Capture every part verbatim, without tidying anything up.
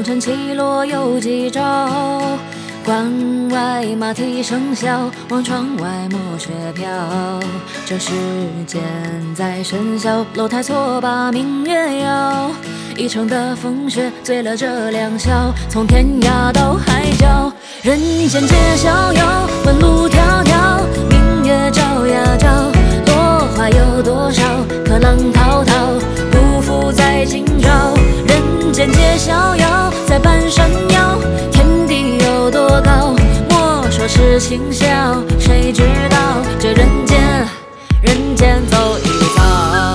红尘起落有几招。关外马蹄声啸，望窗外暮雪飘。这世间在喧嚣，楼台错把明月摇。一城的风雪醉了这良宵，从天涯到海角，人间皆逍遥。问路迢迢，明月照呀照，落花有多少？可浪滔滔，不负在今朝。人间皆逍遥，在半山腰。天地有多高？莫说是轻笑，谁知道这人间，人间走一遭。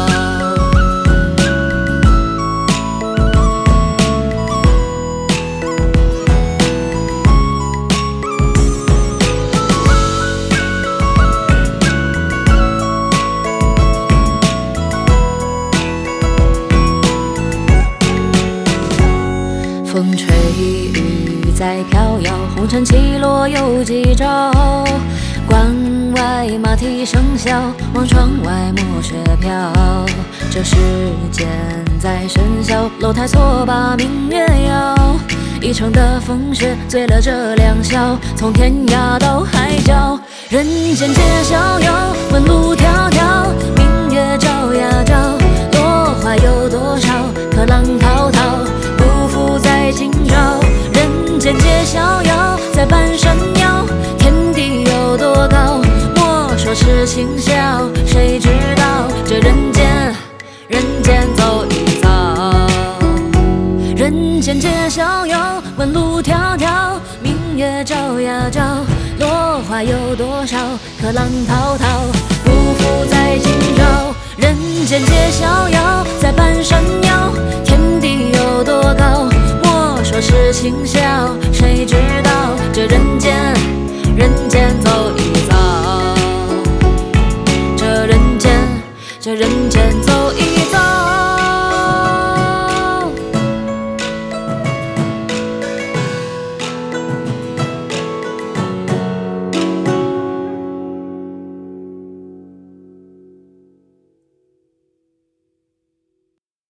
风吹雨在飘摇，红尘起落有几招。关外马蹄声啸，望窗外暮雪飘。这世间在喧嚣，楼台错把明月摇。一城的风雪醉了这良宵，从天涯到海角，人间皆逍遥。问路迢迢，明月照呀照，落花有多少？可浪滔滔，不负在今朝。人间皆逍遥，在半山腰。天地有多高？莫说是轻笑，谁知道这人间，人间走一遭。人间皆逍遥，问路迢迢，明月照呀照，落花有多少？可浪滔滔，不负在今朝。人间皆逍遥，在半山腰。天地有多高？莫说是轻笑，谁知道这人间，人间走一遭。